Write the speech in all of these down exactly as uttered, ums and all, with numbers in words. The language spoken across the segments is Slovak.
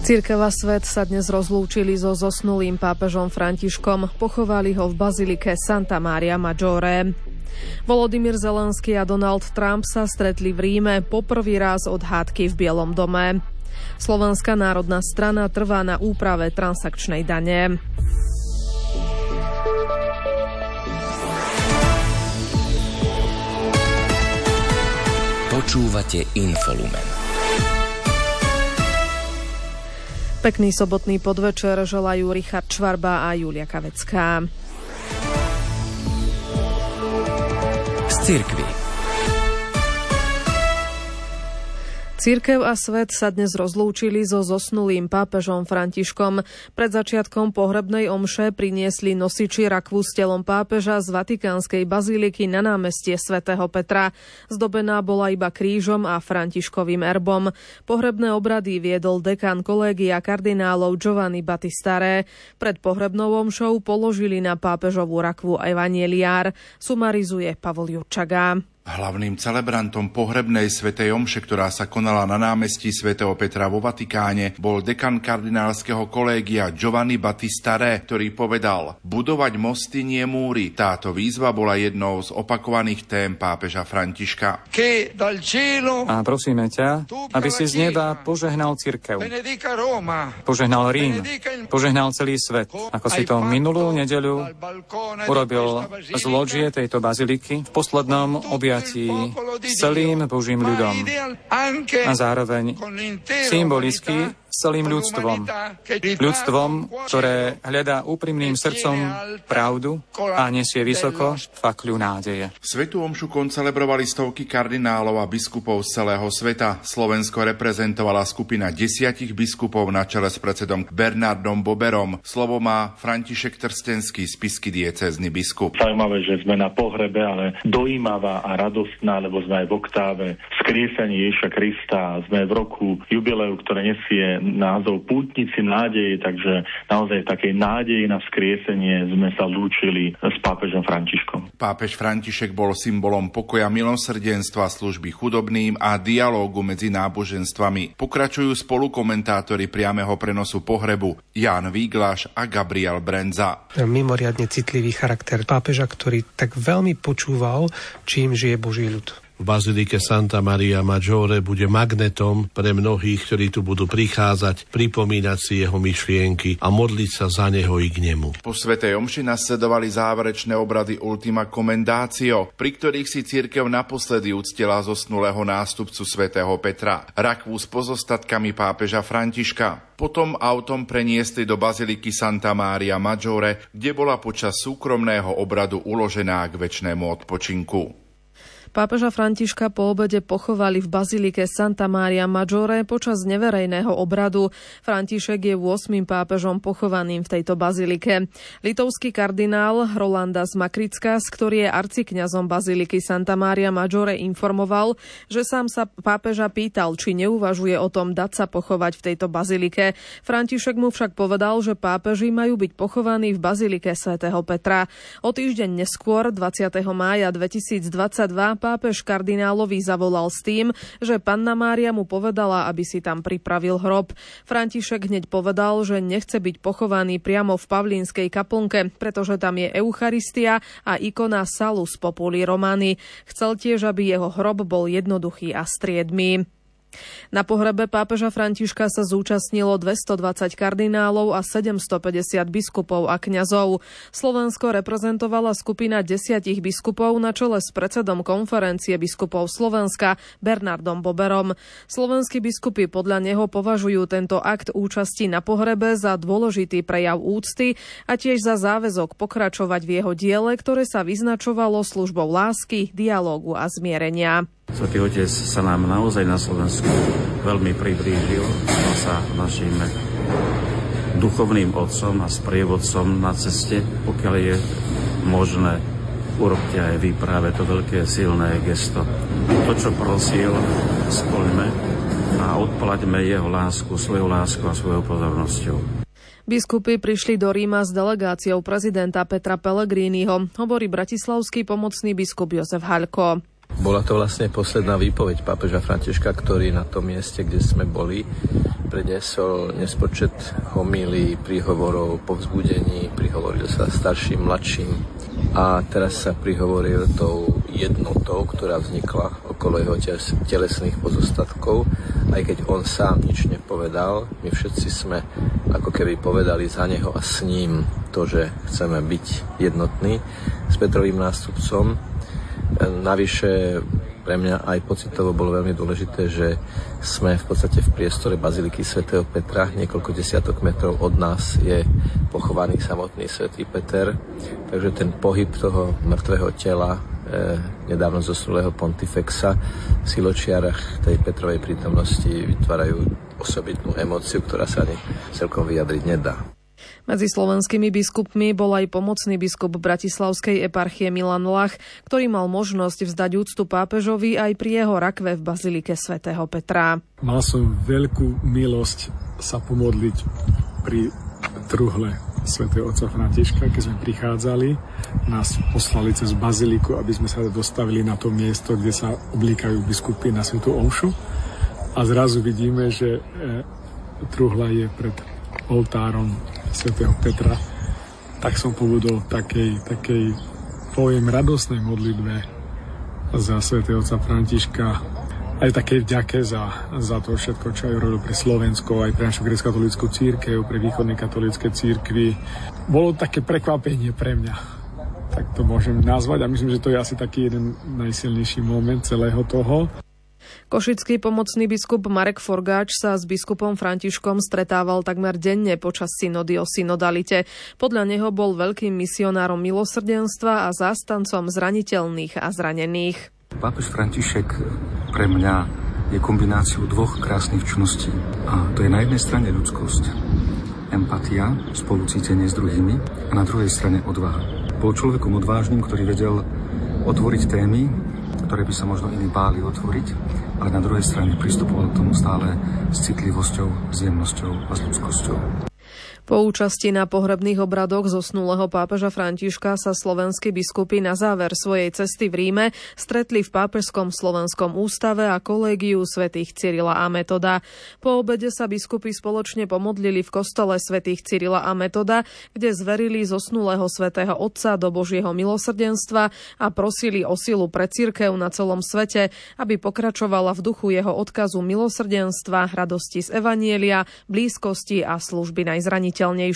Cirkev a svet sa dnes rozlúčili so zosnulým pápežom Františkom. Pochovali ho v bazilike Santa Maria Maggiore. Volodymyr Zelenský a Donald Trump sa stretli v Ríme poprvý raz od hádky v Bielom dome. Slovenská národná strana trvá na úprave transakčnej dane. Počúvate Infolumen. Pekný sobotný podvečer želajú Richard Švarba a Julia Kavecká. Z cirkvi. Cirkev a svet sa dnes rozlúčili so zosnulým pápežom Františkom. Pred začiatkom pohrebnej omše priniesli nosiči rakvu s telom pápeža z Vatikánskej bazíliky na námestie svätého Petra. Zdobená bola iba krížom a Františkovým erbom. Pohrebné obrady viedol dekan kolégia kardinálov Giovanni Battista Re. Pred pohrebnou omšou položili na pápežovú rakvu evanjeliár. Sumarizuje Pavol Jurčaga. Hlavným celebrantom pohrebnej svätej omše, ktorá sa konala na námestí svätého Petra vo Vatikáne, bol dekan kardinálskeho kolégia Giovanni Battista Re, ktorý povedal: budovať mosty, nie múry. Táto výzva bola jednou z opakovaných tém pápeža Františka. A prosíme ťa, aby si z neba požehnal cirkev, požehnal Rím, požehnal celý svet, ako si to minulú nedeľu urobil z lóžie tejto baziliky v poslednom objatí s celým Božím ľudom a zároveň symbolicky s celým ľudstvom. Ľudstvom, ktoré hľadá úprimným srdcom pravdu a nesie vysoko fakľu nádeje. Svätú omšu koncelebrovali stovky kardinálov a biskupov z celého sveta. Slovensko reprezentovala skupina desiatich biskupov na čele s predsedom Bernardom Boberom. Slovo má František Trstenský, spišský diecézny biskup. Zaujímavé, že sme na pohrebe, ale dojímavá a radostná, lebo sme aj v oktáve vzkriesení Ježiša Krista. Sme v roku jubileu, ktoré nesie názov Pútnici nádeje, takže naozaj v takej nádeji na vzkriesenie sme sa lúčili s pápežom Františkom. Pápež František bol symbolom pokoja, milosrdenstva, služby chudobným a dialógu medzi náboženstvami. Pokračujú spolukomentátori priameho prenosu pohrebu Ján Víglaš a Gabriel Brenza. Mimoriadne citlivý charakter pápeža, ktorý tak veľmi počúval, čím žije Boží ľud. V bazilike Santa Maria Maggiore bude magnetom pre mnohých, ktorí tu budú prichádzať, pripomínať si jeho myšlienky a modliť sa za neho i k nemu. Po svätej omši nasledovali záverečné obrady Ultima Commendatio, pri ktorých si cirkev naposledy uctila zosnulého nástupcu svätého Petra, rakvu s pozostatkami pápeža Františka. Potom autom preniesli do baziliky Santa Maria Maggiore, kde bola počas súkromného obradu uložená k večnému odpočinku. Pápeža Františka po obede pochovali v bazilike Santa Maria Maggiore počas neverejného obradu. František je ôsmym pápežom pochovaným v tejto bazilike. Litovský kardinál Rolandas Makrickas, ktorý je arcikňazom baziliky Santa Maria Maggiore, informoval, že sám sa pápeža pýtal, či neuvažuje o tom dať sa pochovať v tejto bazilike. František mu však povedal, že pápeži majú byť pochovaní v bazilike svätého Petra. O týždeň neskôr, dvadsiateho mája dvetisícdvadsaťdva, pápež kardinálovi zavolal s tým, že Panna Mária mu povedala, aby si tam pripravil hrob. František hneď povedal, že nechce byť pochovaný priamo v Pavlínskej kaplnke, pretože tam je Eucharistia a ikona Salus Populi Romani. Chcel tiež, aby jeho hrob bol jednoduchý a striedmy. Na pohrebe pápeža Františka sa zúčastnilo dvestodvadsať kardinálov a sedemstopäťdesiat biskupov a kňazov. Slovensko reprezentovala skupina desiatich biskupov na čele s predsedom konferencie biskupov Slovenska Bernardom Boberom. Slovenskí biskupy podľa neho považujú tento akt účasti na pohrebe za dôležitý prejav úcty a tiež za záväzok pokračovať v jeho diele, ktoré sa vyznačovalo službou lásky, dialógu a zmierenia. Svätý Otec sa nám naozaj na Slovensku veľmi priblížil, stal sa našim duchovným otcom a sprievodcom na ceste. Pokiaľ je možné, urobte aj vy práve to veľké silné gesto. To, čo prosil, splňme a odplaťme jeho lásku, svoju lásku a svojou pozornosťou. Biskupy prišli do Ríma s delegáciou prezidenta Petra Pellegriniho, hovorí bratislavský pomocný biskup Jozef Haľko. Bola to vlastne posledná výpoveď pápeža Františka, ktorý na tom mieste, kde sme boli, predniesol nespočet homílií, príhovorov, povzbudení, prihovoril sa starším, mladším a teraz sa prihovoril tou jednotou, ktorá vznikla okolo jeho telesných pozostatkov. Aj keď on sám nič nepovedal, my všetci sme ako keby povedali za neho a s ním to, že chceme byť jednotní s Petrovým nástupcom. Navyše pre mňa aj pocitovo bolo veľmi dôležité, že sme v podstate v priestore baziliky svätého Petra. Niekoľko desiatok metrov od nás je pochovaný samotný svätý Peter. Takže ten pohyb toho mŕtvého tela, eh, nedávno zosnulého pontifexa v siločiarach tej Petrovej prítomnosti vytvárajú osobitnú emóciu, ktorá sa ani celkom vyjadriť nedá. Medzi slovenskými biskupmi bol aj pomocný biskup bratislavskej eparchie Milan Lach, ktorý mal možnosť vzdať úctu pápežovi aj pri jeho rakve v bazilike svätého Petra. Mal som veľkú milosť sa pomodliť pri truhle svätého otca Františka, keď sme prichádzali. Nás poslali cez baziliku, aby sme sa dostavili na to miesto, kde sa oblíkajú biskupy na svätú omšu. A zrazu vidíme, že truhla je pred oltárom svätého Petra, tak som pobudol takej, takej, poviem, radosnej modlitbe za svätého otca Františka, aj takej vďake za, za to všetko, čo aj robil pre Slovensko, aj pre našu grécko-katolícku cirkev, pre východné katolícke cirkvi. Bolo také prekvapenie pre mňa, tak to môžem nazvať a myslím, že to je asi taký jeden najsilnejší moment celého toho. Košický pomocný biskup Marek Forgáč sa s biskupom Františkom stretával takmer denne počas synody o synodalite. Podľa neho bol veľkým misionárom milosrdenstva a zástancom zraniteľných a zranených. Pápež František pre mňa je kombináciou dvoch krásnych čností. A to je na jednej strane ľudskosť, empatia, spolucítenie s druhými a na druhej strane odvaha. Bol človekom odvážnym, ktorý vedel otvoriť témy, ktoré by sa možno iní báli otvoriť, ale na druhej strane pristupoval k tomu stále s citlivosťou, s jemnosťou a s ľudskosťou. Po účasti na pohrebných obradoch zosnulého pápeža Františka sa slovenskí biskupy na záver svojej cesty v Ríme stretli v Pápežskom slovenskom ústave a kolégiu svätých Cyrila a Metoda. Po obede sa biskupy spoločne pomodlili v kostole svätých Cyrila a Metoda, kde zverili zosnulého svätého Otca do Božieho milosrdenstva a prosili o silu pre cirkev na celom svete, aby pokračovala v duchu jeho odkazu milosrdenstva, radosti z evanjelia, blízkosti a služby najzraniteľnejším.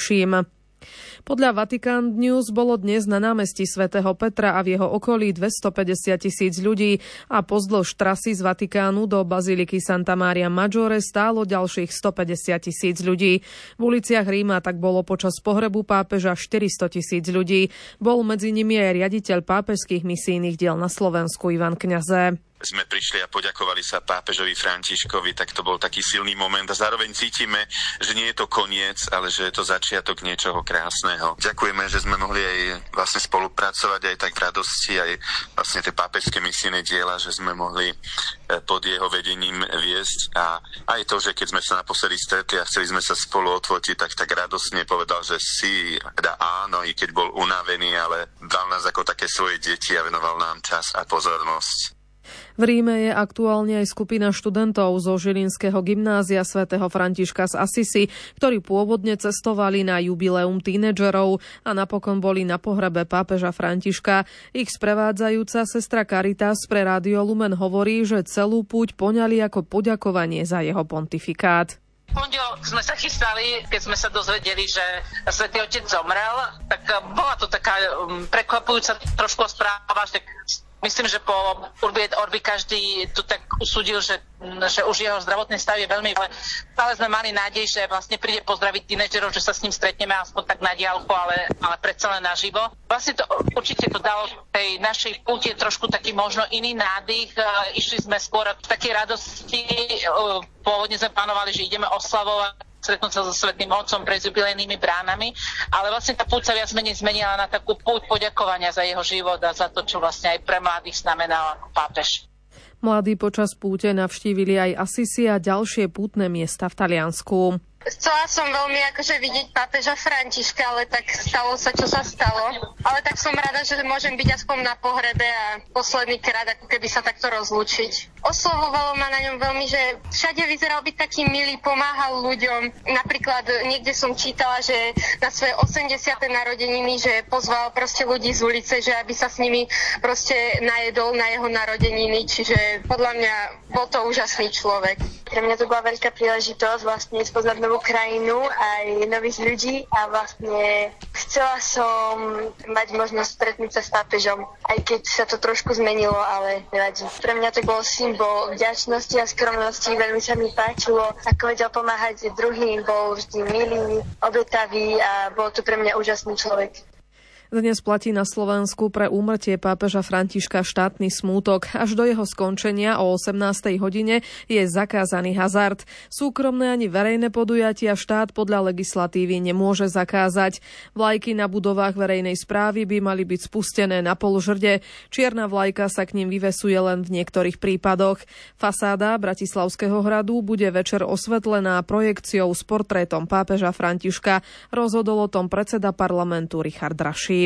Podľa Vatikán News bolo dnes na námestí svätého Petra a v jeho okolí dvestopäťdesiat tisíc ľudí a pozdĺž trasy z Vatikánu do baziliky Santa Maria Maggiore stálo ďalších stopäťdesiat tisíc ľudí. V uliciach Ríma tak bolo počas pohrebu pápeža štyristo tisíc ľudí. Bol medzi nimi aj riaditeľ pápežských misijných diel na Slovensku Ivan Kňaze. Sme prišli a poďakovali sa pápežovi Františkovi, tak to bol taký silný moment a zároveň cítime, že nie je to koniec, ale že je to začiatok niečoho krásneho. Ďakujeme, že sme mohli aj vlastne spolupracovať aj tak v radosti, aj vlastne tie pápežské misijné diela, že sme mohli pod jeho vedením viesť a aj to, že keď sme sa naposledy stretli a chceli sme sa spolu odfotiť, tak tak radosne povedal, že si, teda áno, i keď bol unavený, ale dal nás ako také svoje deti a venoval nám čas a pozornosť. V Ríme je aktuálne aj skupina študentov zo Žilinského gymnázia svätého Františka z Assisi, ktorí pôvodne cestovali na jubileum tínedžerov a napokon boli na pohrebe pápeža Františka. Ich sprevádzajúca sestra Caritas pre Rádio Lumen hovorí, že celú púť poňali ako poďakovanie za jeho pontifikát. V pondelok sme sa chystali, keď sme sa dozvedeli, že svätý Otec zomrel, tak bola to taká prekvapujúca trošku správa, že myslím, že po Urbi et Orbi každý tu tak usúdil, že, že už jeho zdravotný stav je veľmi... Ale sme mali nádej, že vlastne príde pozdraviť tínedžerov, že sa s ním stretneme aspoň tak na diaľku, ale, ale predsa len naživo. Vlastne to určite to dalo tej našej púti trošku taký možno iný nádych. Išli sme skôr v takej radosti. Pôvodne sme plánovali, že ideme oslavovať, stretnúť sa so Svätým Otcom pred jubilejnými bránami, ale vlastne tá púť sa viac menej zmenila na takú púť poďakovania za jeho život a za to, čo vlastne aj pre mladých znamenal ako pápež. Mladí počas púte navštívili aj Assisi a ďalšie pútne miesta v Taliansku. Chcela som veľmi akože vidieť pápeža Františka, ale tak stalo sa, čo sa stalo. Ale tak som rada, že môžem byť aspoň na pohrebe a posledný krát, ako keby sa takto rozlúčiť. Oslovovalo ma na ňom veľmi, že všade vyzeral byť taký milý, pomáhal ľuďom. Napríklad niekde som čítala, že na svoje osemdesiate narodeniny, že pozval proste ľudí z ulice, že aby sa s nimi proste najedol na jeho narodeniny. Čiže podľa mňa bol to úžasný človek. Pre mňa to bola veľká príležitosť vlastne spoznať novú krajinu aj nových ľudí a vlastne chcela som mať možnosť stretnúť sa s pápežom, aj keď sa to trošku zmenilo, ale nevadí. Pre mňa to bol symbol vďačnosti a skromnosti, veľmi sa mi páčilo, ako vedel pomáhať druhým, bol vždy milý, obetavý a bol to pre mňa úžasný človek. Dnes platí na Slovensku pre úmrtie pápeža Františka štátny smútok. Až do jeho skončenia o osemnástej hodine je zakázaný hazard. Súkromné ani verejné podujatia štát podľa legislatívy nemôže zakázať. Vlajky na budovách verejnej správy by mali byť spustené na polžrde. Čierna vlajka sa k ním vyvesuje len v niektorých prípadoch. Fasáda Bratislavského hradu bude večer osvetlená projekciou s portrétom pápeža Františka. Rozhodol o tom predseda parlamentu Richard Raší.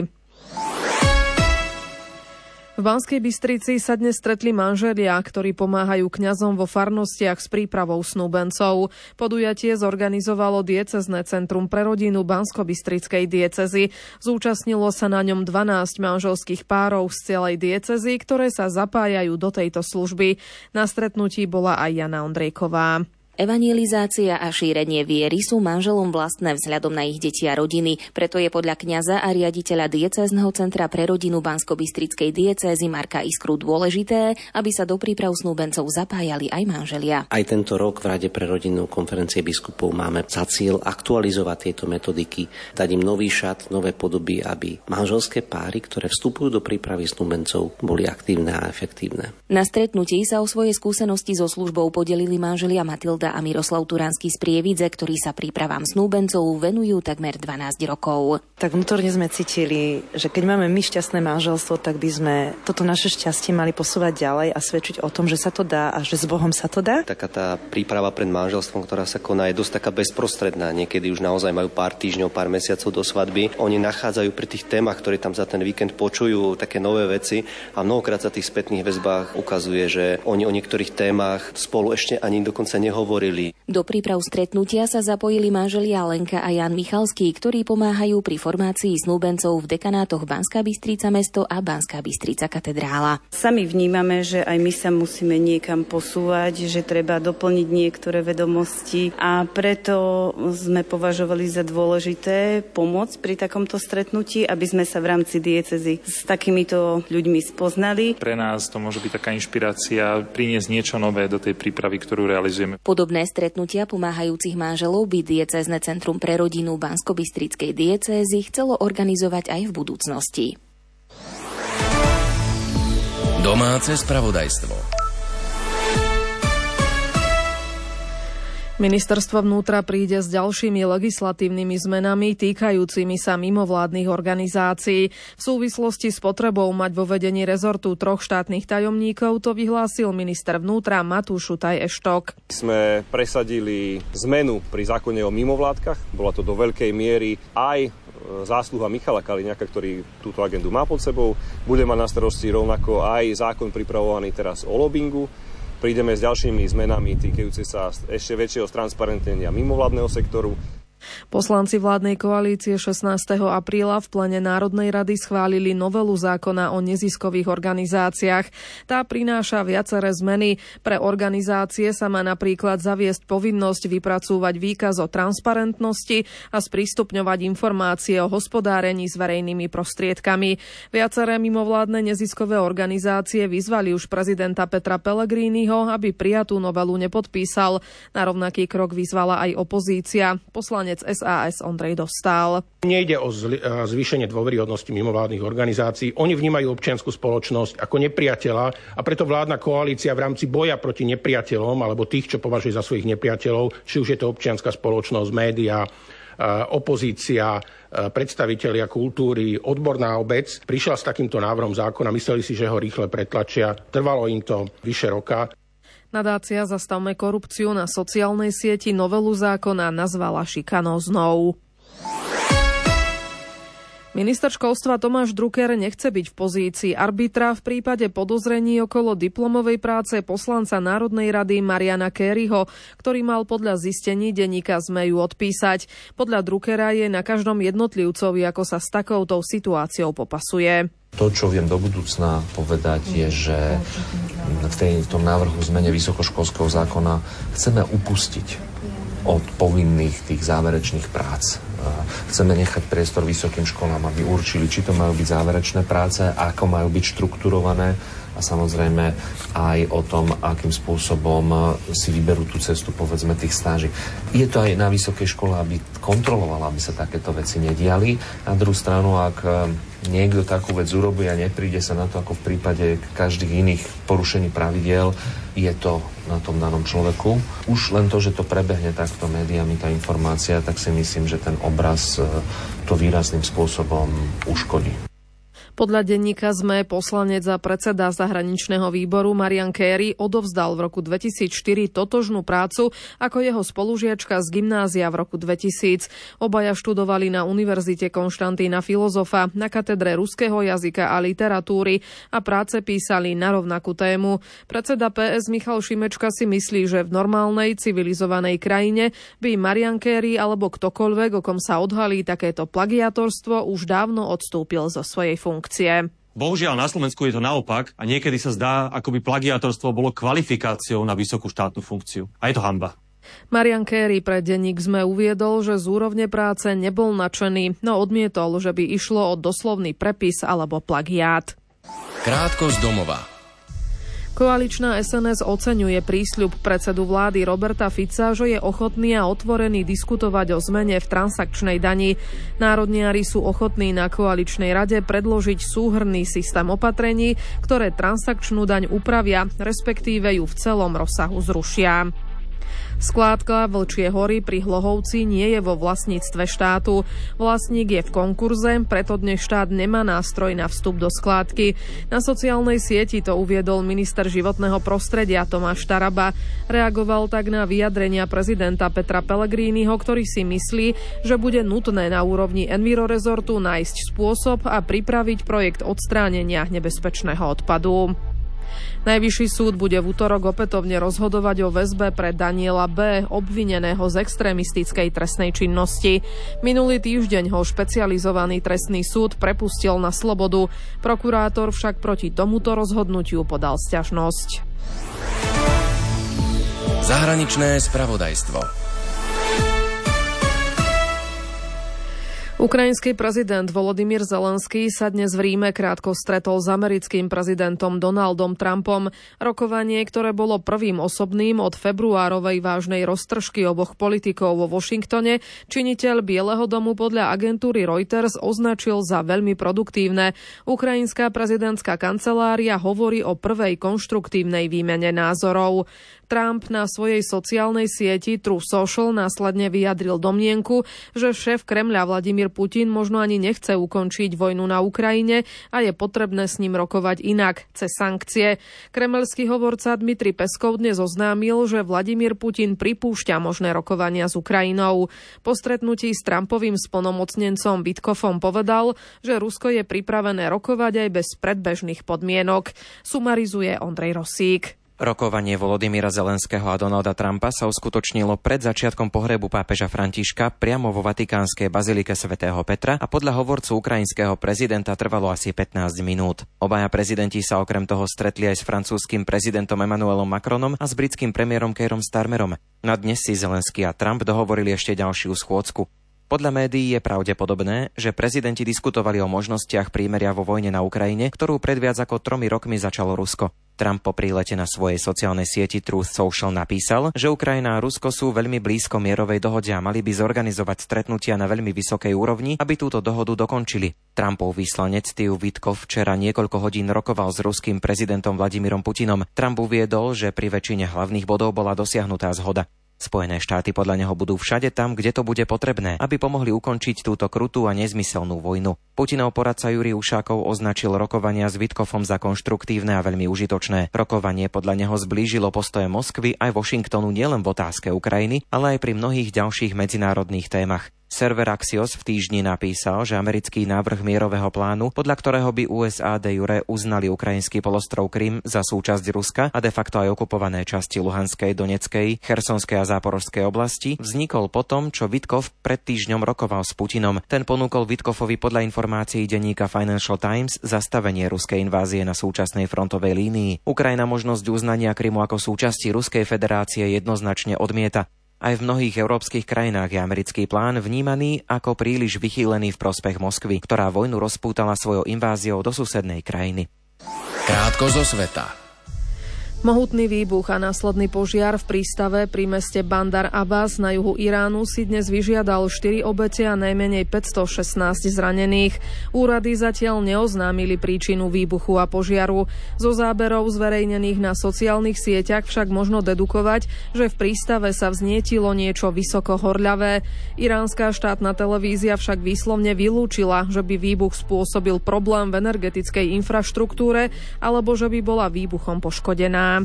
V Banskej Bystrici sa dnes stretli manželia, ktorí pomáhajú kňazom vo farnostiach s prípravou snúbencov. Podujatie zorganizovalo diecézne centrum pre rodinu Banskobystrickej diecézy. Zúčastnilo sa na ňom dvanásť manželských párov z celej diecézy, ktoré sa zapájajú do tejto služby. Na stretnutí bola aj Jana Ondrejková. Evangelizácia a šírenie viery sú manželom vlastné vzhľadom na ich deti a rodiny. Preto je podľa kňaza a riaditeľa diecézneho centra pre rodinu Banskobystrickej diecézy Marka Iskru dôležité, aby sa do príprav snúbencov zapájali aj manželia. Aj tento rok v Rade pre rodinu Konferencie biskupov máme za cieľ aktualizovať tieto metodiky, dať im nový šat, nové podoby, aby manželské páry, ktoré vstupujú do prípravy snúbencov, boli aktívne a efektívne. Na stretnutí sa o svoje skúsenosti so službou podelili manželia Matilda a Miroslav Turánsky z Prievidze, ktorí sa prípravám snúbencov venujú takmer dvanásť rokov. Tak vnútorne sme cítili, že keď máme my šťastné manželstvo, tak by sme toto naše šťastie mali posúvať ďalej a svedčiť o tom, že sa to dá a že s Bohom sa to dá. Taká tá príprava pred manželstvom, ktorá sa koná, je dosť taká bezprostredná. Niekedy už naozaj majú pár týždňov, pár mesiacov do svadby. Oni nachádzajú pri tých témach, ktoré tam za ten víkend počujú, také nové veci a mnohokrát sa v tých spätných väzbách ukazuje, že oni o niektorých témach spolu ešte ani dokonca nehovoria. Do príprav stretnutia sa zapojili manželia Lenka a Jan Michalský, ktorí pomáhajú pri formácii snúbencov v dekanátoch Banská Bystrica mesto a Banská Bystrica katedrála. Sami vnímame, že aj my sa musíme niekam posúvať, že treba doplniť niektoré vedomosti a preto sme považovali za dôležité pomôcť pri takomto stretnutí, aby sme sa v rámci diecézy s takýmito ľuďmi spoznali. Pre nás to môže byť taká inšpirácia priniesť niečo nové do tej prípravy, ktorú realizujeme. Podobné stretnutia pomáhajúcich manželov by diecézne centrum pre rodinu Banskobystrickej diecézy chcelo organizovať aj v budúcnosti. Domáce spravodajstvo. Ministerstvo vnútra príde s ďalšími legislatívnymi zmenami týkajúcimi sa mimovládnych organizácií. V súvislosti s potrebou mať vo vedení rezortu troch štátnych tajomníkov to vyhlásil minister vnútra Matúš Šutaj Eštok. Sme presadili zmenu pri zákone o mimovládkach. Bola to do veľkej miery aj zásluha Michala Kaliňaka, ktorý túto agendu má pod sebou. Bude mať na starosti rovnako aj zákon pripravovaný teraz o lobingu. Prídeme s ďalšími zmenami týkajúce sa ešte väčšieho stransparentnenia mimovládneho sektoru. Poslanci vládnej koalície šestnásteho apríla v plene Národnej rady schválili novelu zákona o neziskových organizáciách. Tá prináša viaceré zmeny. Pre organizácie sa má napríklad zaviesť povinnosť vypracúvať výkaz o transparentnosti a sprístupňovať informácie o hospodárení s verejnými prostriedkami. Viaceré mimovládne neziskové organizácie vyzvali už prezidenta Petra Pellegriniho, aby prijatú novelu nepodpísal. Na rovnaký krok vyzvala aj opozícia. Poslanec es a es Ondrej Dostál. Nejde o zvýšenie dôveryhodnosti mimovládnych organizácií. Oni vnímajú občiansku spoločnosť ako nepriateľa a preto vládna koalícia v rámci boja proti nepriateľom alebo tých, čo považuje za svojich nepriateľov, či už je to občianska spoločnosť, média, opozícia, predstavitelia kultúry, odborná obec, prišla s takýmto návrhom zákona. Mysleli si, že ho rýchle pretlačia. Trvalo im to vyše roka. Nadácia Zastavme korupciu na sociálnej sieti novelu zákona nazvala šikanóznou. Minister školstva Tomáš Drucker nechce byť v pozícii arbitra v prípade podozrení okolo diplomovej práce poslanca Národnej rady Mariana Kerryho, ktorý mal podľa zistení denníka es em e odpísať. Podľa Druckera je na každom jednotlivcovi, ako sa s takouto situáciou popasuje. To, čo viem do budúcna povedať, je, že v tom návrhu zmene vysokoškolského zákona chceme upustiť od povinných tých záverečných prác. Chceme nechať priestor vysokým školám, aby určili, či to majú byť záverečné práce, ako majú byť štrukturované a samozrejme aj o tom, akým spôsobom si vyberú tú cestu, povedzme, tých stáží. Je to aj na vysokej škole, aby kontrolovala, aby sa takéto veci nediali. Na druhú stranu, ak niekto takú vec urobí a nepríde sa na to, ako v prípade každých iných porušení pravidiel, je to na tom danom človeku. Už len to, že to prebehne takto médiami, tá informácia, tak si myslím, že ten obraz to výrazným spôsobom uškodí. Podľa denníka es em e poslanec a predseda zahraničného výboru Marian Kerry odovzdal v roku dvetisícštyri totožnú prácu ako jeho spolužiačka z gymnázia v roku dvetisíc. Obaja študovali na Univerzite Konštantína Filozofa na katedre ruského jazyka a literatúry a práce písali na rovnakú tému. Predseda pé es Michal Šimečka si myslí, že v normálnej civilizovanej krajine by Marian Kerry alebo ktokoľvek, o kom sa odhalí takéto plagiátorstvo, už dávno odstúpil zo svojej funkcie. Bohužiaľ na Slovensku je to naopak a niekedy sa zdá, ako by plagiátorstvo bolo kvalifikáciou na vysokú štátnu funkciu. A je to hanba. Marian Kerry pre denník es em e uviedol, že z úrovne práce nebol nadšený, no odmietol, že by išlo o doslovný prepis alebo plagiát. Krátko z domova. Koaličná es en es oceňuje prísľub predsedu vlády Roberta Fica, že je ochotný a otvorený diskutovať o zmene v transakčnej dani. Národniari sú ochotní na koaličnej rade predložiť súhrnný systém opatrení, ktoré transakčnú daň upravia, respektíve ju v celom rozsahu zrušia. Skládka Vlčie hory pri Hlohovci nie je vo vlastníctve štátu. Vlastník je v konkurze, preto dnes štát nemá nástroj na vstup do skládky. Na sociálnej sieti to uviedol minister životného prostredia Tomáš Taraba. Reagoval tak na vyjadrenia prezidenta Petra Pellegriniho, ktorý si myslí, že bude nutné na úrovni Envirorezortu nájsť spôsob a pripraviť projekt odstránenia nebezpečného odpadu. Najvyšší súd bude v utorok opätovne rozhodovať o väzbe pre Daniela B., obvineného z extrémistickej trestnej činnosti. Minulý týždeň ho špecializovaný trestný súd prepustil na slobodu. Prokurátor však proti tomuto rozhodnutiu podal sťažnosť. Zahraničné spravodajstvo. Ukrajinský prezident Volodymyr Zelenský sa dnes v Ríme krátko stretol s americkým prezidentom Donaldom Trumpom. Rokovanie, ktoré bolo prvým osobným od februárovej vážnej roztržky oboch politikov vo Washingtone, činiteľ Bieleho domu podľa agentúry Reuters označil za veľmi produktívne. Ukrajinská prezidentská kancelária hovorí o prvej konštruktívnej výmene názorov. Trump na svojej sociálnej sieti Truth Social následne vyjadril domnienku, že šéf Kremľa Vladimír Putin možno ani nechce ukončiť vojnu na Ukrajine a je potrebné s ním rokovať inak, cez sankcie. Kremelský hovorca Dmitrij Peskov dnes oznámil, že Vladimír Putin pripúšťa možné rokovania s Ukrajinou. Po stretnutí s Trumpovým splnomocnencom Witkofom povedal, že Rusko je pripravené rokovať aj bez predbežných podmienok. Sumarizuje Ondrej Rosík. Rokovanie Volodymyra Zelenského a Donalda Trumpa sa uskutočnilo pred začiatkom pohrebu pápeža Františka priamo vo vatikánskej bazilike svätého Petra a podľa hovorcu ukrajinského prezidenta trvalo asi pätnásť minút. Obaja prezidenti sa okrem toho stretli aj s francúzskym prezidentom Emmanuelom Macronom a s britským premiérom Keirom Starmerom. Na dnes si Zelenský a Trump dohovorili ešte ďalšiu schôdzku. Podľa médií je pravdepodobné, že prezidenti diskutovali o možnostiach prímeria vo vojne na Ukrajine, ktorú pred viac ako tromi rokmi začalo Rusko. Trump po prílete na svojej sociálnej sieti Truth Social napísal, že Ukrajina a Rusko sú veľmi blízko mierovej dohode a mali by zorganizovať stretnutia na veľmi vysokej úrovni, aby túto dohodu dokončili. Trumpov vyslanec Steve Witkoff včera niekoľko hodín rokoval s ruským prezidentom Vladimírom Putinom. Trump uviedol, že pri väčšine hlavných bodov bola dosiahnutá zhoda. Spojené štáty podľa neho budú všade tam, kde to bude potrebné, aby pomohli ukončiť túto krutú a nezmyselnú vojnu. Putinov poradca Jurij Ušákov označil rokovania s Witkofom za konštruktívne a veľmi užitočné. Rokovanie podľa neho zblížilo postoje Moskvy aj Washingtonu nielen v otázke Ukrajiny, ale aj pri mnohých ďalších medzinárodných témach. Server Axios v týždni napísal, že americký návrh mierového plánu, podľa ktorého by ú es á de jure uznali ukrajinský polostrov Krym za súčasť Ruska a de facto aj okupované časti Luhanskej, Donetskej, Chersonskej a Záporožskej oblasti, vznikol potom, čo Witkov pred týždňom rokoval s Putinom. Ten ponúkol Witkovovi podľa informácií denníka Financial Times zastavenie ruskej invázie na súčasnej frontovej línii. Ukrajina možnosť uznania Krymu ako súčasti Ruskej federácie jednoznačne odmieta. Aj v mnohých európskych krajinách je americký plán vnímaný ako príliš vychýlený v prospech Moskvy, ktorá vojnu rozpútala svojou inváziou do susednej krajiny. Krátko zo sveta. Mohutný výbuch a následný požiar v prístave pri meste Bandar Abbas na juhu Iránu si dnes vyžiadal štyri obete a najmenej päťstošestnásť zranených. Úrady zatiaľ neoznámili príčinu výbuchu a požiaru. Zo záberov zverejnených na sociálnych sieťach však možno dedukovať, že v prístave sa vznietilo niečo vysoko horľavé. Iránska štátna televízia však výslovne vylúčila, že by výbuch spôsobil problém v energetickej infraštruktúre alebo že by bola výbuchom poškodená.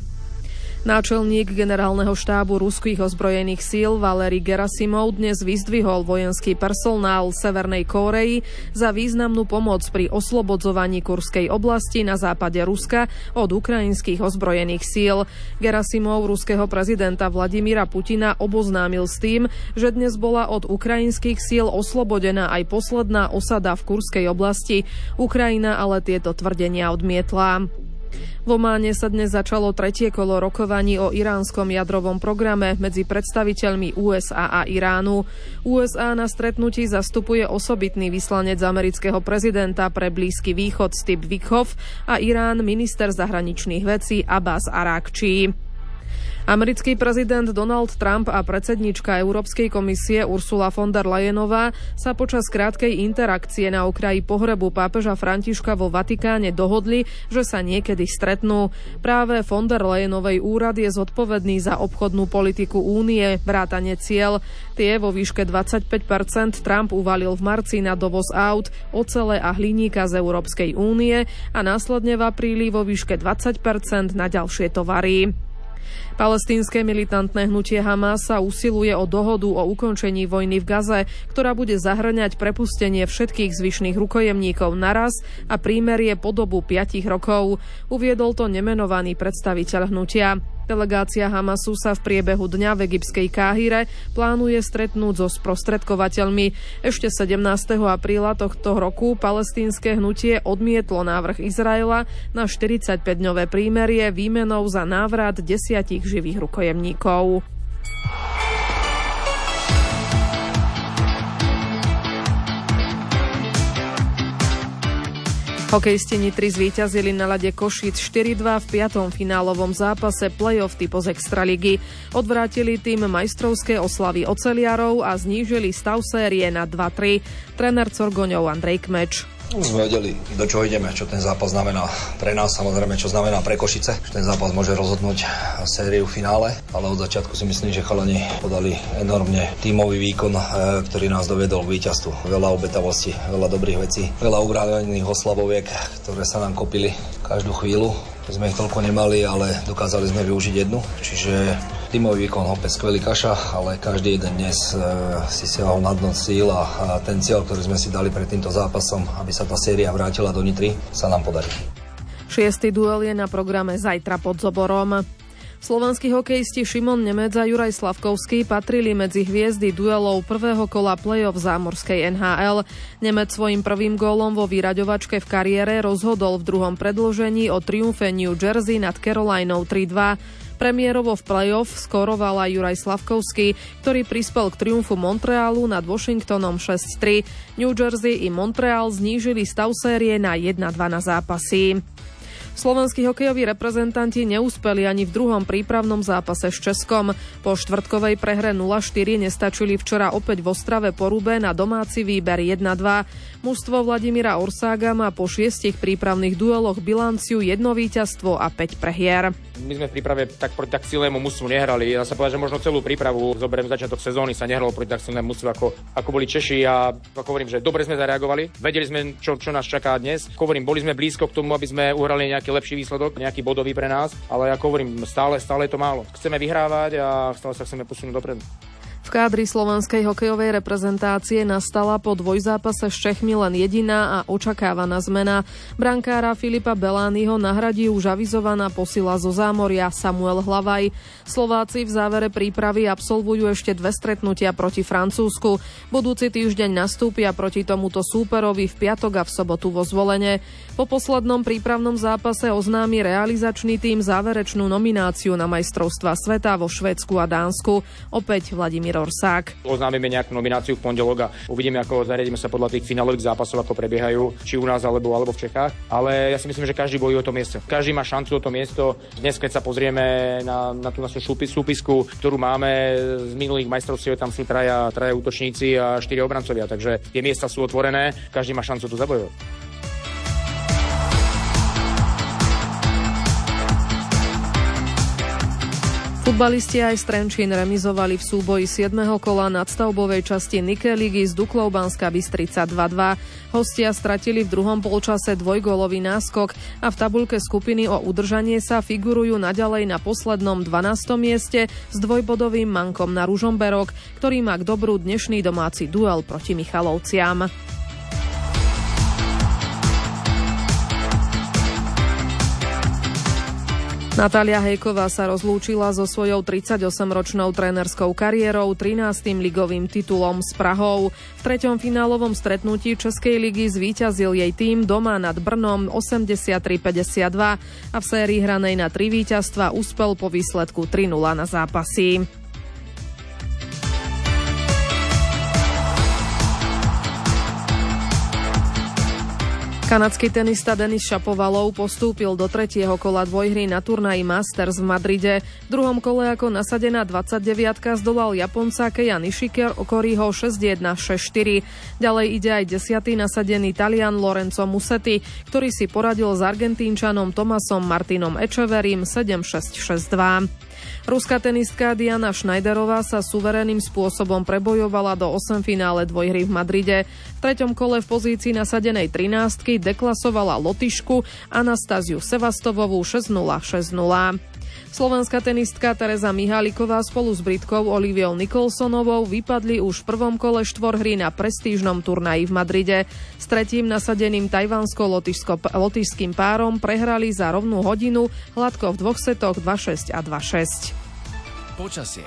Náčelník generálneho štábu ruských ozbrojených síl Valerij Gerasimov dnes vyzdvihol vojenský personál Severnej Kórey za významnú pomoc pri oslobodzovaní Kurskej oblasti na západe Ruska od ukrajinských ozbrojených síl. Gerasimov ruského prezidenta Vladimíra Putina oboznámil s tým, že dnes bola od ukrajinských síl oslobodená aj posledná osada v Kurskej oblasti. Ukrajina ale tieto tvrdenia odmietla. V Ománe sa dnes začalo tretie kolo rokovaní o iránskom jadrovom programe medzi predstaviteľmi ú es á a Iránu. ú es á na stretnutí zastupuje osobitný vyslanec amerického prezidenta pre Blízky východ Steve Witkoff a Irán minister zahraničných vecí Abbas Arakčí. Americký prezident Donald Trump a predsedníčka Európskej komisie Ursula von der Leyenová sa počas krátkej interakcie na okraji pohrebu pápeža Františka vo Vatikáne dohodli, že sa niekedy stretnú. Práve von der Leyenovej úrad je zodpovedný za obchodnú politiku únie, vrátane ciel. Tie vo výške dvadsaťpäť percent Trump uvalil v marci na dovoz aut, ocele a hliníka z Európskej únie a následne v apríli vo výške dvadsať percent na ďalšie tovary. Palestínske militantné hnutie Hamas sa usiluje o dohodu o ukončení vojny v Gaze, ktorá bude zahŕňať prepustenie všetkých zvyšných rukojemníkov naraz a prímerie po dobu piatich rokov. Uviedol to nemenovaný predstaviteľ hnutia. Delegácia Hamasu sa v priebehu dňa v egyptskej Káhire plánuje stretnúť so sprostredkovateľmi. Ešte sedemnásteho apríla tohto roku palestínske hnutie odmietlo návrh Izraela na štyridsaťpäťdňové prímerie výmenou za návrat desiatich živých rukojemníkov. Hokejisti Nitry zvíťazili na ľade Košíc štyri dva v piatom finálovom zápase play-off typu z Extraligy. Odvrátili tým majstrovské oslavy oceliarov a znížili stav série na dva tri. Tréner Corgoňov Andrej Kmeč. Sme vedeli, do čoho ideme, čo ten zápas znamená pre nás, samozrejme, čo znamená pre Košice. Ten zápas môže rozhodnúť sériu v finále, ale od začiatku si myslím, že chalani podali enormne tímový výkon, ktorý nás doviedol k víťazstvu. Veľa obetavosti, veľa dobrých vecí, veľa ubránených oslavoviek, ktoré sa nám kopili každú chvíľu. Sme ich toľko nemali, ale dokázali sme využiť jednu, čiže tímový výkon, opäť skvelý Kaša, ale každý jeden dnes e, si siahol na dno síl a, a ten cieľ, ktorý sme si dali pred týmto zápasom, aby sa tá séria vrátila do Nitry, sa nám podarí. Šiestý duel je na programe zajtra pod Zoborom. Slovenskí hokejisti Šimon Nemec a Juraj Slavkovský patrili medzi hviezdy duelov prvého kola play-off zámorskej en há el. Nemec svojím prvým gólom vo vyraďovačke v kariére rozhodol v druhom predĺžení o triumfe New Jersey nad Carolinou tri dva. Premiérovo v play-off skóroval aj Juraj Slavkovský, ktorý prispel k triumfu Montrealu nad Washingtonom šesť tri. New Jersey i Montreal znížili stav série na jedna dva na zápasy. Slovenskí hokejoví reprezentanti neúspeli ani v druhom prípravnom zápase s Českom. Po štvrtkovej prehre nula štyri nestačili včera opäť v Ostrave Porúbe na domáci výber jedna dva. Mužstvo Vladimíra Orsága má po šiestich prípravných dueloch bilanciu jedno víťazstvo a päť prehier. My sme v príprave tak proti tak silnému mužstvu nehrali. Ja sa povedal, že možno celú prípravu, zoberiem začiatok sezóny, sa nehralo proti tak silnému mužstvu, ako, ako boli Češi, a ako hovorím, že dobre sme zareagovali. Vedeli sme, čo, čo nás čaká dnes. Ako hovorím, boli sme blízko k tomu, aby sme uhrali nejaký lepší výsledok, nejaký bodový pre nás, ale ako hovorím, stále, stále je to málo. Chceme vyhrávať a stále sa chceme posunúť dopredu. V kádri slovenskej hokejovej reprezentácie nastala po dvojzápase s Čechmi len jediná a očakávaná zmena. Brankára Filipa Belányho nahradí už avizovaná posila zo zámoria Samuel Hlavaj. Slováci v závere prípravy absolvujú ešte dve stretnutia proti Francúzsku. Budúci týždeň nastúpia proti tomuto súperovi v piatok a v sobotu vo Zvolene. Po poslednom prípravnom zápase oznámi realizačný tím záverečnú nomináciu na majstrovstvá sveta vo Švédsku a Dánsku. Opäť Vladimír Orsák. Oznámime nejakú nomináciu v pondelok a uvidíme, ako zariadíme sa podľa tých finálových zápasov, ako prebiehajú, či u nás alebo, alebo v Čechách. Ale ja si myslím, že každý bojuje o to miesto. Každý má šancu o to miesto. Dnes, keď sa pozrieme na, na tú našu súpisku, ktorú máme z minulých majstrovstiev, tam sú traja, traja útočníci a štyri obrancovia, takže tie miesta sú otvorené, každý má šancu tu zabojovať. Futbalisti aj z Trenčín remizovali v súboji siedmeho kola nadstavbovej časti Nike ligy s Duklou Banská Bystrica dva dva. Hostia stratili v druhom polčase dvojgólový náskok a v tabuľke skupiny o udržanie sa figurujú naďalej na poslednom dvanástom mieste s dvojbodovým mankom na Ružomberok, ktorý má k dobru dnešný domáci duel proti Michalovciam. Natália Hejková sa rozlúčila so svojou tridsaťosemročnou trénerskou kariérou, trinástym ligovým titulom s Prahou. V treťom finálovom stretnutí Českej ligy zvíťazil jej tím doma nad Brnom osemdesiattri päťdesiatdva a v sérii hranej na tri víťazstva uspel po výsledku tri nula na zápasy. Kanadský tenista Denis Shapovalov postúpil do tretieho kola dvojhry na turnaji Masters v Madride. V druhom kole ako nasadená dvadsaťdeviatka zdolal Japonca Keia Nishikoriho šesť jeden šesť štyri. Ďalej ide aj desiatý nasadený Talian Lorenzo Musetti, ktorý si poradil s Argentínčanom Tomasom Martinom Echeverrym sedem šesť šesť dva. Ruská tenistka Diana Schneiderová sa suverénnym spôsobom prebojovala do osemfinále dvojhry v Madride. V treťom kole v pozícii nasadenej trinástky deklasovala Lotyšku Anastáziu Sevastovovú šesť nula šesť nula. Slovenská tenistka Tereza Miháliková spolu s Britkou Oliviou Nicholsonovou vypadli už v prvom kole štvorhry na prestížnom turnaji v Madride. S tretím nasadeným tajvansko-lotyšským párom prehrali za rovnú hodinu hladko v dvoch setoch dva šesť a dva šesť. Počasie.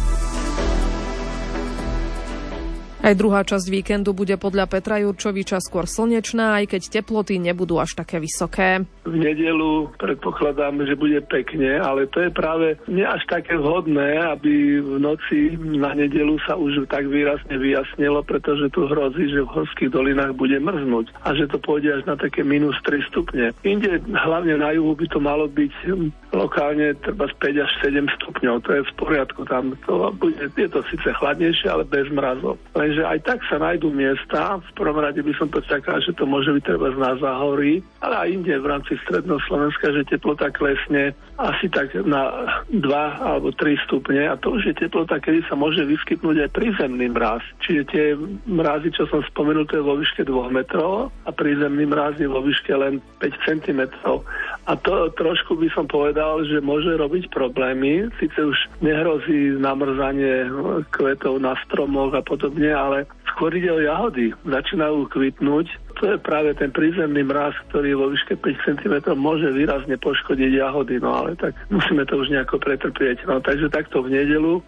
Aj druhá časť víkendu bude podľa Petra Jurčoviča skôr slnečná, aj keď teploty nebudú až také vysoké. V nedeľu predpokladáme, že bude pekne, ale to je práve nie až také vhodné, aby v noci na nedeľu sa už tak výrazne vyjasnilo, pretože tu hrozí, že v horských dolinách bude mrznúť a že to pôjde až na také minus tri stupne. Inde, hlavne na juhu, by to malo byť lokálne treba z päť až sedem stupňov. To je v poriadku, tam to bude, je to síce chladnejšie, ale bez mrazov. Lenže aj tak sa nájdú miesta. V prvom rade by som to čakal, že to môže byť treba na záhorí, ale aj inde v rámci stredného Slovenska, že teplota klesne asi tak na dva alebo tri stupne a to už je teplota, kedy sa môže vyskytnúť aj prízemný mráz. Čiže tie mrázy, čo som spomenul, to je vo výške dvoch metrov a prízemný mráz je vo výške len päť centimetrov. A to trošku by som povedal, že môže robiť problémy. Sice už nehrozí namrzanie kvetov na stromoch a podobne, ale skôr ide o jahody. Začínajú kvitnúť. To je práve ten prízemný mráz, ktorý vo výške päť centimetrov môže výrazne poškodiť jahody. No ale tak musíme to už nejako pretrpieť. No takže takto v nedeľu.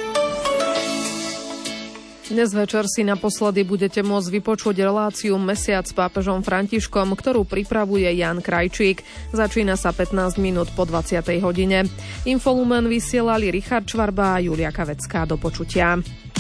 Dnes večer si naposledy budete môcť vypočuť reláciu Mesiac s pápežom Františkom, ktorú pripravuje Jan Krajčík. Začína sa pätnásť minút po dvadsiatej hodine. Infolumen vysielali Richard Čvarba a Julia Kavecká. Do počutia.